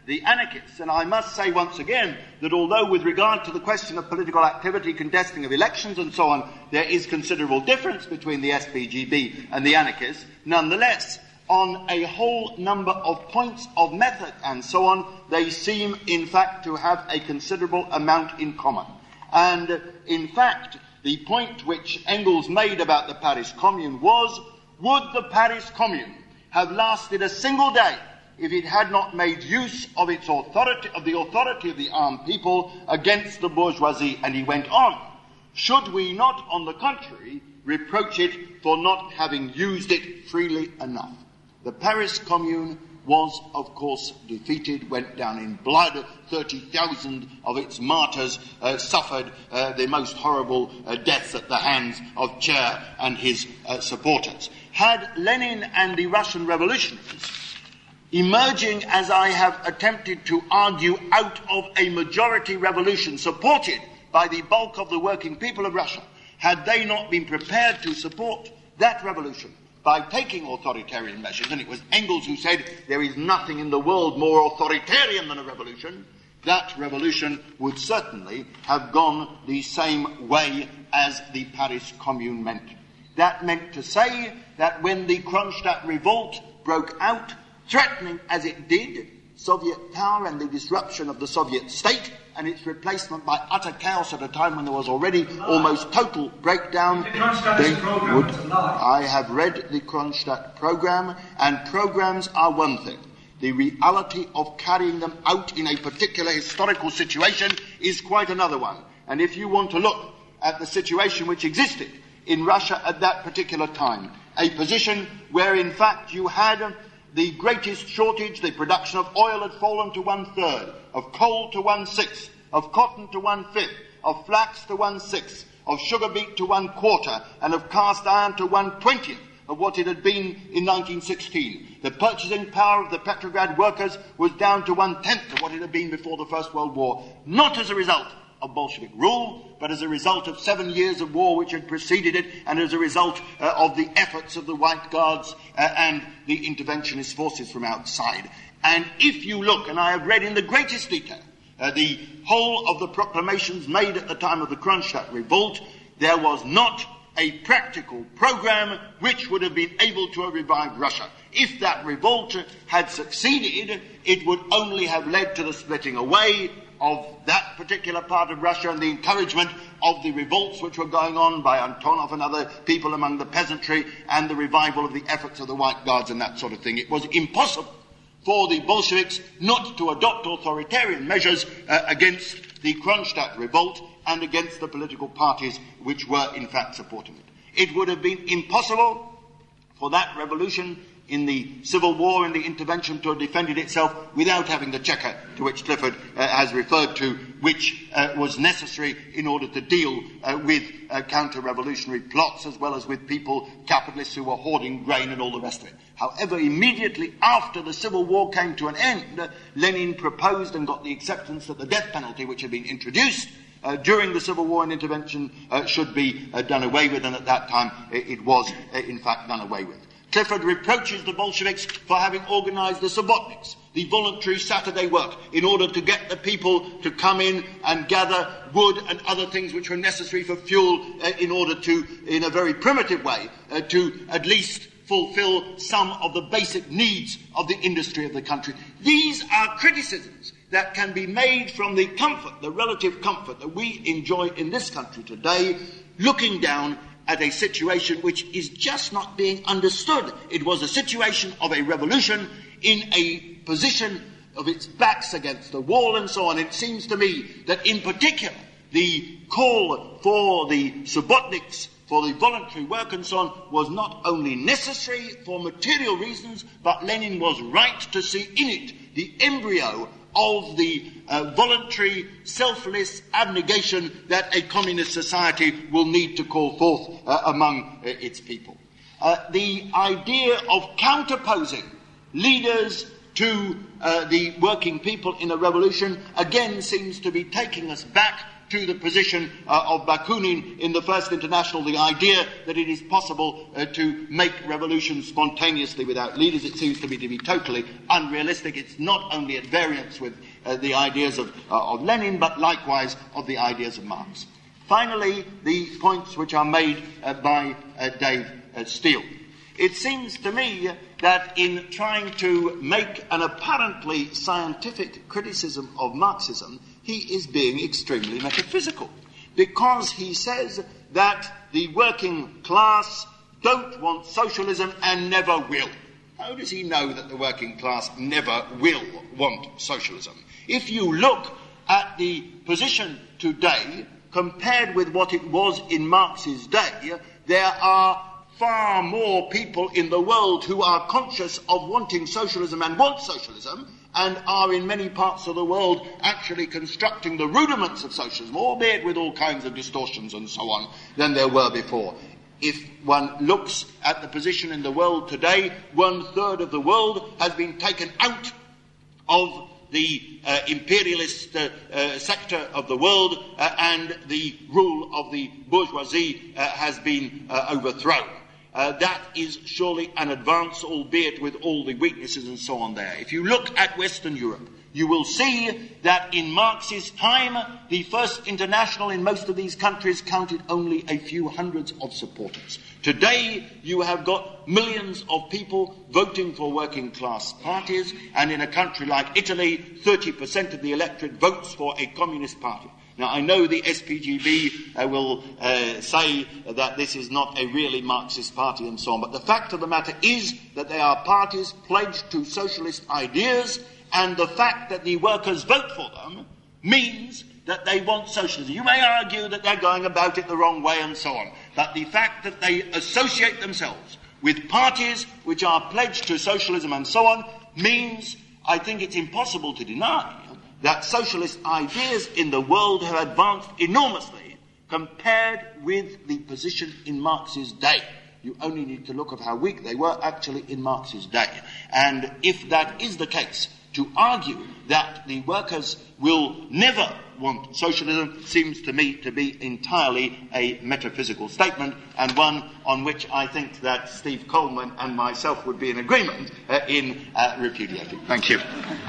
the anarchists. And I must say once again that although with regard to the question of political activity, contesting of elections and so on, there is considerable difference between the SPGB and the anarchists, nonetheless, on a whole number of points of method and so on, they seem in fact to have a considerable amount in common. And in fact, the point which Engels made about the Paris Commune was, would the Paris Commune have lasted a single day if it had not made use of its authority, of the authority of the armed people against the bourgeoisie? And he went on, should we not, on the contrary, reproach it for not having used it freely enough? The Paris Commune was, of course, defeated, went down in blood. 30,000 of its martyrs suffered the most horrible deaths at the hands of Chair and his supporters. Had Lenin and the Russian revolutionaries, emerging, as I have attempted to argue, out of a majority revolution supported by the bulk of the working people of Russia, had they not been prepared to support that revolution by taking authoritarian measures, and it was Engels who said there is nothing in the world more authoritarian than a revolution, that revolution would certainly have gone the same way as the Paris Commune meant. That meant to say that when the Kronstadt revolt broke out, threatening as it did Soviet power and the disruption of the Soviet state and its replacement by utter chaos at a time when there was already almost total breakdown. I have read the Kronstadt program, and programs are one thing. The reality of carrying them out in a particular historical situation is quite another one. And if you want to look at the situation which existed in Russia at that particular time, a position where in fact you had the greatest shortage, the production of oil had fallen to 1/3, of coal to 1/6, of cotton to 1/5, of flax to 1/6, of sugar beet to 1/4, and of cast iron to 1/20 of what it had been in 1916. The purchasing power of the Petrograd workers was down to 1/10 of what it had been before the First World War, not as a result of Bolshevik rule, but as a result of 7 years of war which had preceded it, and as a result of the efforts of the White Guards and the interventionist forces from outside. And if you look, and I have read in the greatest detail, the whole of the proclamations made at the time of the Kronstadt revolt, there was not a practical program which would have been able to have revived Russia. If that revolt had succeeded, it would only have led to the splitting away of that particular part of Russia and the encouragement of the revolts which were going on by Antonov and other people among the peasantry, and the revival of the efforts of the White Guards and that sort of thing. It was impossible for the Bolsheviks not to adopt authoritarian measures against the Kronstadt revolt and against the political parties which were in fact supporting it. It would have been impossible for that revolution in the Civil War and the intervention to have defended itself without having the checker to which Clifford has referred to, which was necessary in order to deal with counter-revolutionary plots as well as with people, capitalists who were hoarding grain and all the rest of it. However, immediately after the Civil War came to an end, Lenin proposed and got the acceptance that the death penalty which had been introduced during the Civil War and intervention should be done away with, and at that time it was in fact done away with. Clifford reproaches the Bolsheviks for having organized the Subotniks, the voluntary Saturday work, in order to get the people to come in and gather wood and other things which were necessary for fuel in order to, in a very primitive way, to at least fulfill some of the basic needs of the industry of the country. These are criticisms that can be made from the comfort, the relative comfort that we enjoy in this country today, looking down at a situation which is just not being understood. It was a situation of a revolution in a position of its backs against the wall and so on. It seems to me that in particular the call for the Subotniks, for the voluntary work and so on, was not only necessary for material reasons, but Lenin was right to see in it the embryo of the voluntary, selfless abnegation that a communist society will need to call forth among its people. The idea of counterposing leaders to the working people in a revolution again seems to be taking us back to the position of Bakunin in the First International, the idea that it is possible to make revolutions spontaneously without leaders. It seems to me to be totally unrealistic. It's not only at variance with the ideas of Lenin, but likewise of the ideas of Marx. Finally, the points which are made by Dave Steele. It seems to me that in trying to make an apparently scientific criticism of Marxism, he is being extremely metaphysical, because he says that the working class don't want socialism and never will. How does he know that the working class never will want socialism? If you look at the position today compared with what it was in Marx's day, there are far more people in the world who are conscious of wanting socialism and want socialism, and are in many parts of the world actually constructing the rudiments of socialism, albeit with all kinds of distortions and so on, than there were before. If one looks at the position in the world today, 1/3 of the world has been taken out of the imperialist sector of the world, and the rule of the bourgeoisie has been overthrown. That is surely an advance, albeit with all the weaknesses and so on there. If you look at Western Europe, you will see that in Marx's time, the First International in most of these countries counted only a few hundreds of supporters. Today, you have got millions of people voting for working class parties, and in a country like Italy, 30% of the electorate votes for a communist party. Now, I know the SPGB will say that this is not a really Marxist party and so on, but the fact of the matter is that they are parties pledged to socialist ideas, and the fact that the workers vote for them means that they want socialism. You may argue that they're going about it the wrong way and so on, but the fact that they associate themselves with parties which are pledged to socialism and so on means, I think it's impossible to deny, that socialist ideas in the world have advanced enormously compared with the position in Marx's day. You only need to look at how weak they were actually in Marx's day. And if that is the case, to argue that the workers will never want socialism seems to me to be entirely a metaphysical statement, and one on which I think that Steve Coleman and myself would be in agreement in repudiating. Thank you.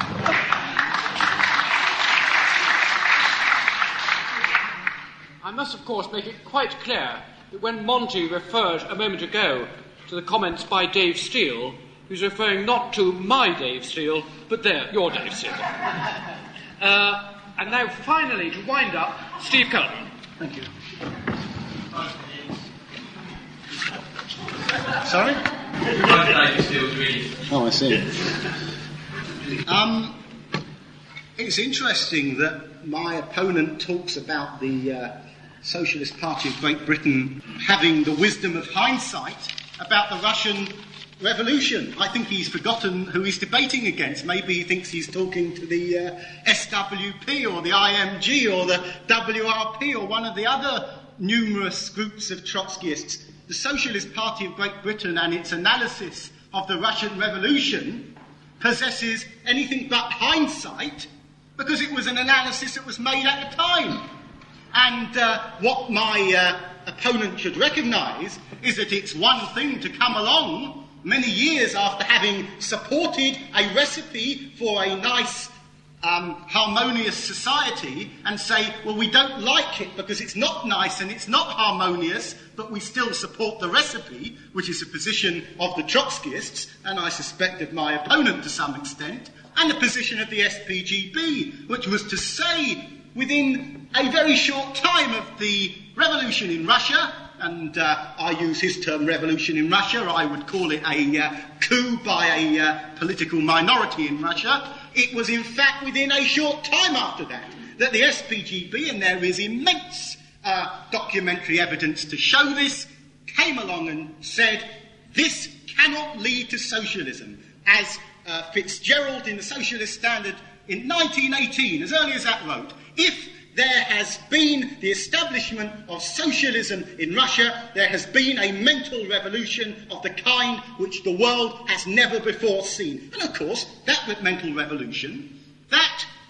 I must, of course, make it quite clear that when Monty referred a moment ago to the comments by Dave Steele, he was referring not to my Dave Steele, but your Dave Steele. And now, finally, to wind up, Steve Coleman. Thank you. Sorry? Oh, I see. It's interesting that my opponent talks about the Socialist Party of Great Britain having the wisdom of hindsight about the Russian Revolution. I think he's forgotten who he's debating against. Maybe he thinks he's talking to the SWP or the IMG or the WRP or one of the other numerous groups of Trotskyists. The Socialist Party of Great Britain and its analysis of the Russian Revolution possesses anything but hindsight, because it was an analysis that was made at the time. And what my opponent should recognise is that it's one thing to come along many years after having supported a recipe for a nice, harmonious society and say, well, we don't like it because it's not nice and it's not harmonious, but we still support the recipe, which is a position of the Trotskyists, and I suspect of my opponent to some extent, and the position of the SPGB, which was to say, within a very short time of the revolution in Russia, and I use his term revolution in Russia, I would call it a coup by a political minority in Russia, it was in fact within a short time after that the SPGB, and there is immense documentary evidence to show this, came along and said, this cannot lead to socialism. As Fitzgerald in the Socialist Standard in 1918, as early as that wrote, if there has been the establishment of socialism in Russia, there has been a mental revolution of the kind which the world has never before seen. And of course, that mental revolution, that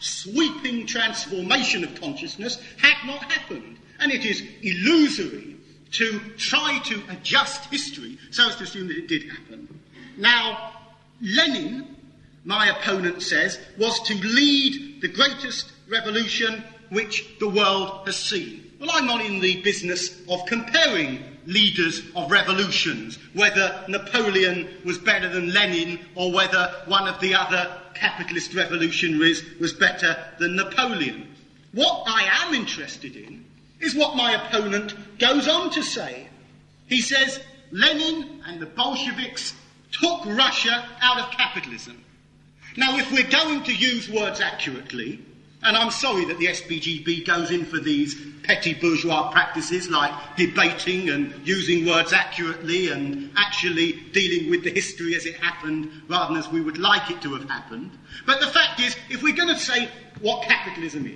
sweeping transformation of consciousness had not happened. And it is illusory to try to adjust history so as to assume that it did happen. Now, Lenin, my opponent says, was to lead the greatest revolution which the world has seen. Well, I'm not in the business of comparing leaders of revolutions, whether Napoleon was better than Lenin or whether one of the other capitalist revolutionaries was better than Napoleon. What I am interested in is what my opponent goes on to say. He says Lenin and the Bolsheviks took Russia out of capitalism. Now, if we're going to use words accurately, and I'm sorry that the SPGB goes in for these petty bourgeois practices like debating and using words accurately and actually dealing with the history as it happened rather than as we would like it to have happened. But the fact is, if we're going to say what capitalism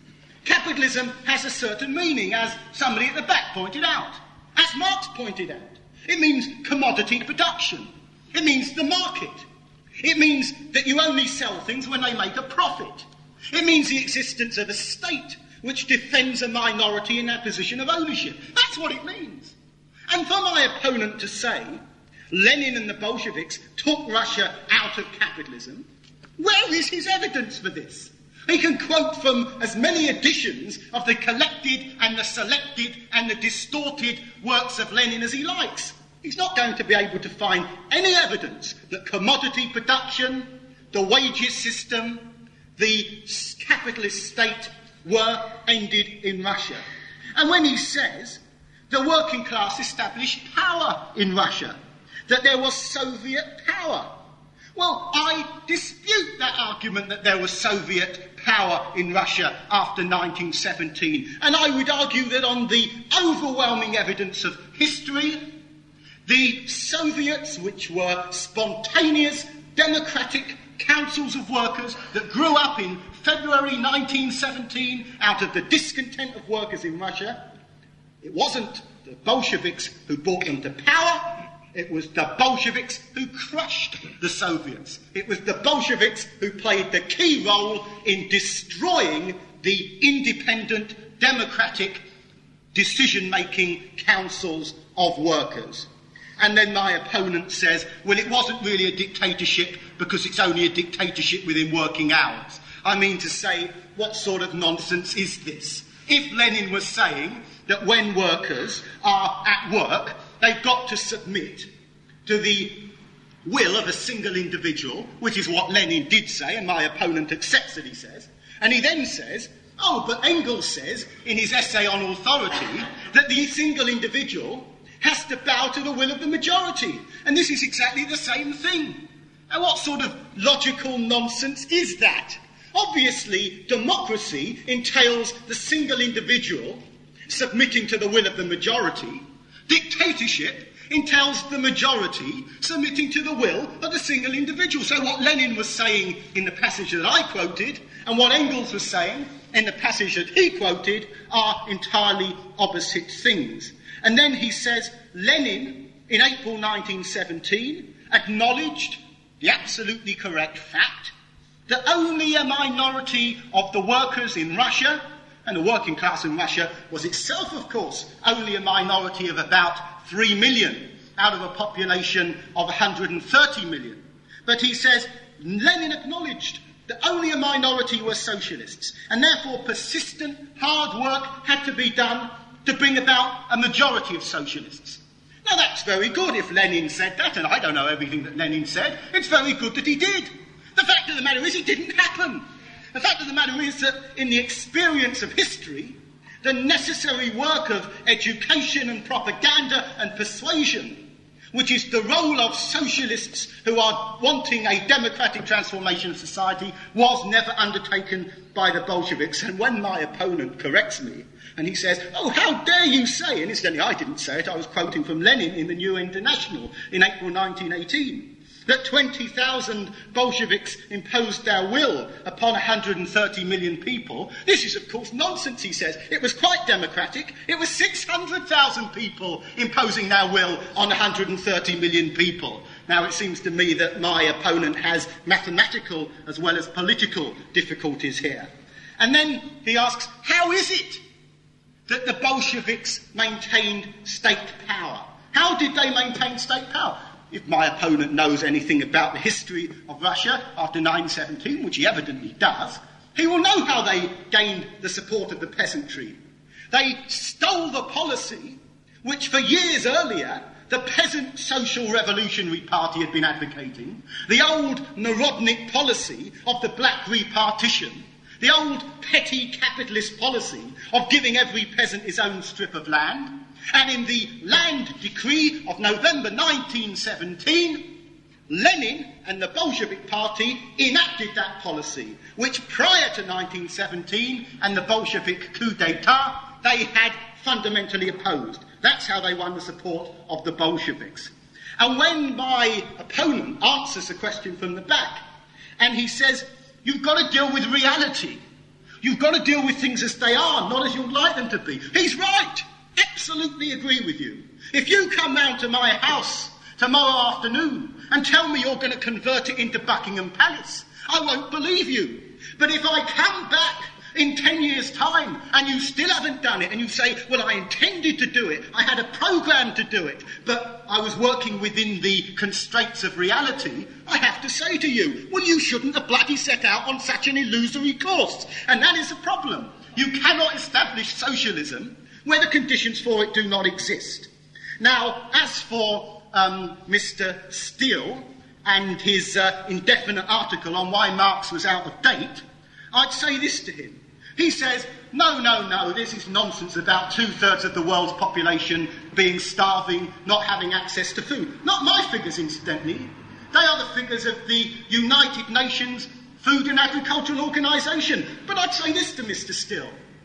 has a certain meaning, as somebody at the back pointed out, as Marx pointed out. It means commodity production. It means the market. It means that you only sell things when they make a profit. It means the existence of a state which defends a minority in their position of ownership. That's what it means. And for my opponent to say Lenin and the Bolsheviks took Russia out of capitalism, where is his evidence for this? He can quote from as many editions of the collected and the selected and the distorted works of Lenin as he likes. He's not going to be able to find any evidence that commodity production, the wages system, the capitalist state were ended in Russia. And when he says the working class established power in Russia, that there was Soviet power, well, I dispute that argument that there was Soviet power in Russia after 1917. And I would argue that on the overwhelming evidence of history, the Soviets, which were spontaneous democratic councils of workers that grew up in February 1917 out of the discontent of workers in Russia, it wasn't the Bolsheviks who brought them to power. It was the Bolsheviks who crushed the Soviets. It was the Bolsheviks who played the key role in destroying the independent, democratic, decision-making councils of workers. And then my opponent says, well, it wasn't really a dictatorship because it's only a dictatorship within working hours. I mean to say, what sort of nonsense is this? If Lenin was saying that when workers are at work, they've got to submit to the will of a single individual, which is what Lenin did say, and my opponent accepts that he says, and he then says, oh, but Engels says in his essay on authority that the single individual has to bow to the will of the majority. And this is exactly the same thing. And what sort of logical nonsense is that? Obviously, democracy entails the single individual submitting to the will of the majority. Dictatorship entails the majority submitting to the will of the single individual. So what Lenin was saying in the passage that I quoted and what Engels was saying in the passage that he quoted are entirely opposite things. And then he says Lenin, in April 1917, acknowledged the absolutely correct fact that only a minority of the workers in Russia, and the working class in Russia was itself, of course, only a minority of about 3 million out of a population of 130 million. But he says Lenin acknowledged that only a minority were socialists, and therefore persistent, hard work had to be done to bring about a majority of socialists. Now that's very good if Lenin said that, and I don't know everything that Lenin said. It's very good that he did. The fact of the matter is it didn't happen. The fact of the matter is that in the experience of history, the necessary work of education and propaganda and persuasion, which is the role of socialists who are wanting a democratic transformation of society, was never undertaken by the Bolsheviks. And when my opponent corrects me, and he says, oh, how dare you say, and incidentally I didn't say it, I was quoting from Lenin in the New International in April 1918, that 20,000 Bolsheviks imposed their will upon 130 million people. This is, of course, nonsense, he says. It was quite democratic. It was 600,000 people imposing their will on 130 million people. Now, it seems to me that my opponent has mathematical as well as political difficulties here. And then he asks, how is it that the Bolsheviks maintained state power? How did they maintain state power? If my opponent knows anything about the history of Russia after 9/17, which he evidently does, he will know how they gained the support of the peasantry. They stole the policy which for years earlier the Peasant Social Revolutionary Party had been advocating, the old Narodnik policy of the black repartition, the old petty capitalist policy of giving every peasant his own strip of land. And in the Land Decree of November 1917, Lenin and the Bolshevik Party enacted that policy, which prior to 1917 and the Bolshevik coup d'etat, they had fundamentally opposed. That's how they won the support of the Bolsheviks. And when my opponent answers a question from the back, and he says, you've got to deal with reality. You've got to deal with things as they are, not as you'd like them to be. He's right. Absolutely agree with you. If you come round to my house tomorrow afternoon and tell me you're going to convert it into Buckingham Palace, I won't believe you. But if I come back in 10 years' time and you still haven't done it, and you say, well, I intended to do it, I had a programme to do it, but I was working within the constraints of reality, I have to say to you, well, you shouldn't have bloody set out on such an illusory course. And that is the problem. You cannot establish socialism where the conditions for it do not exist. Now, as for Mr. Steele and his indefinite article on why Marx was out of date, I'd say this to him. He says, no, this is nonsense about 2/3 of the world's population being starving, not having access to food. Not my figures, incidentally. They are the figures of the United Nations Food and Agricultural Organisation. But I'd say this to Mr. Steele.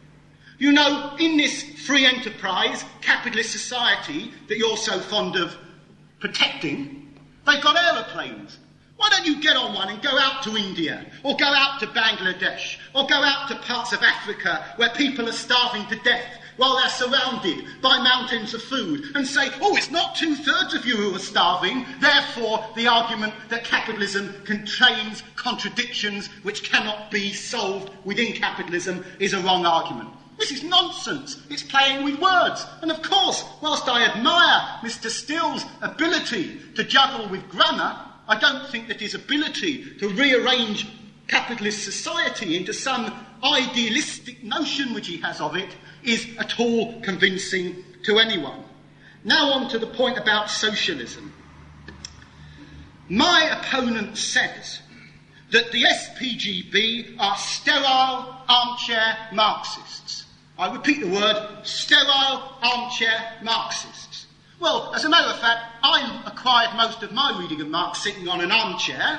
You know, in this free enterprise, capitalist society that you're so fond of protecting, they've got aeroplanes. Why don't you get on one and go out to India, or go out to Bangladesh, or go out to parts of Africa where people are starving to death while they're surrounded by mountains of food, and say, oh, it's not 2/3 of you who are starving, therefore the argument that capitalism contains contradictions which cannot be solved within capitalism is a wrong argument. This is nonsense. It's playing with words. And of course, whilst I admire Mr. Steele's ability to juggle with grammar, I don't think that his ability to rearrange capitalist society into some idealistic notion which he has of it is at all convincing to anyone. Now on to the point about socialism. My opponent says that the SPGB are sterile armchair Marxists. I repeat the word, sterile armchair Marxists. Well, as a matter of fact, I acquired most of my reading of Marx sitting on an armchair.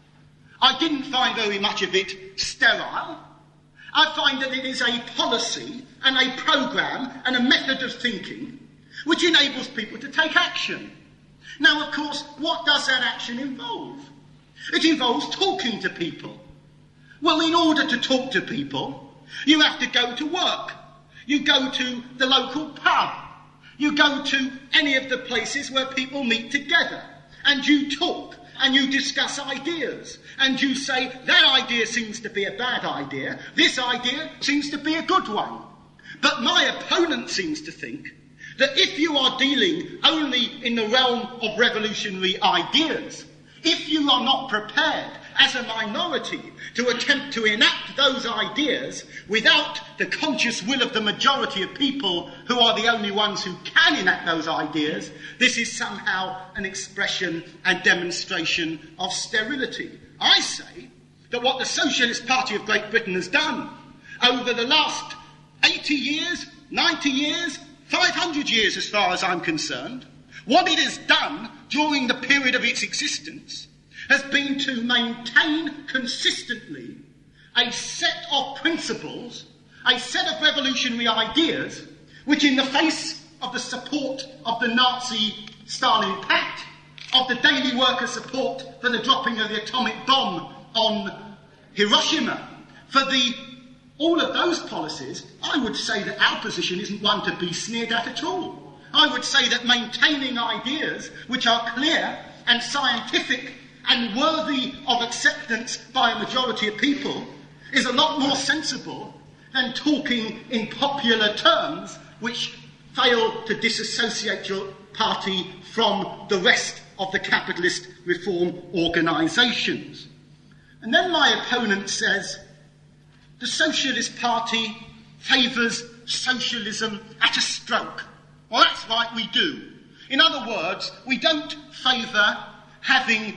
I didn't find very much of it sterile. I find that it is a policy and a programme and a method of thinking which enables people to take action. Now, of course, what does that action involve? It involves talking to people. Well, in order to talk to people, you have to go to work. You go to the local pub. You go to any of the places where people meet together. And you talk and you discuss ideas. And you say, that idea seems to be a bad idea. This idea seems to be a good one. But my opponent seems to think that if you are dealing only in the realm of revolutionary ideas, if you are not prepared as a minority to attempt to enact those ideas without the conscious will of the majority of people who are the only ones who can enact those ideas, this is somehow an expression and demonstration of sterility. I say that what the Socialist Party of Great Britain has done over the last 80 years, 90 years, 500 years as far as I'm concerned, what it has done during the period of its existence has been to maintain consistently a set of principles, a set of revolutionary ideas, which in the face of the support of the Nazi-Stalin Pact, of the daily worker support for the dropping of the atomic bomb on Hiroshima, for all of those policies, I would say that our position isn't one to be sneered at all. I would say that maintaining ideas which are clear and scientific and worthy of acceptance by a majority of people is a lot more sensible than talking in popular terms which fail to disassociate your party from the rest of the capitalist reform organisations. And then my opponent says the Socialist Party favours socialism at a stroke. Well, that's right, we do. In other words, we don't favour having,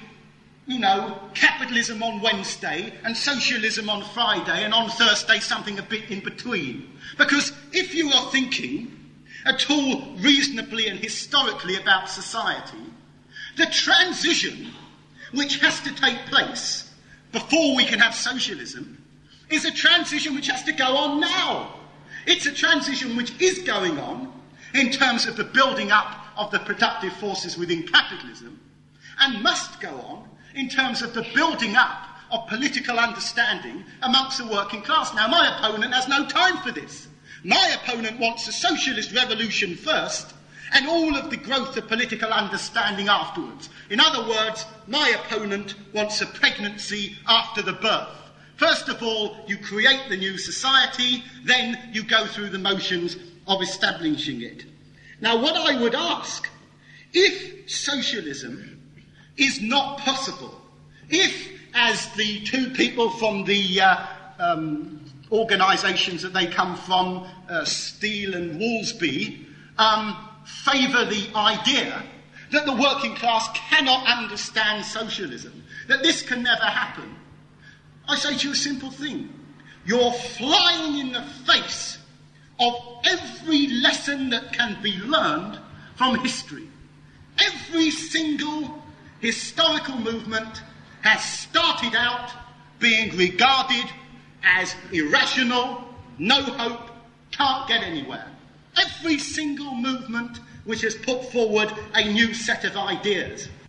capitalism on Wednesday and socialism on Friday and on Thursday something a bit in between. Because if you are thinking at all reasonably and historically about society, the transition which has to take place before we can have socialism is a transition which has to go on now. It's a transition which is going on in terms of the building up of the productive forces within capitalism, and must go on in terms of the building up of political understanding amongst the working class. Now, my opponent has no time for this. My opponent wants a socialist revolution first, and all of the growth of political understanding afterwards. In other words, my opponent wants a pregnancy after the birth. First of all, you create the new society, then you go through the motions of establishing it. Now, what I would ask, if socialism is not possible, if, as the two people from the organisations that they come from, Steele and Woolsby, favour the idea that the working class cannot understand socialism, that this can never happen, I say to you a simple thing. You're flying in the face of every lesson that can be learned from history. Every single historical movement has started out being regarded as irrational, no hope, can't get anywhere. Every single movement which has put forward a new set of ideas.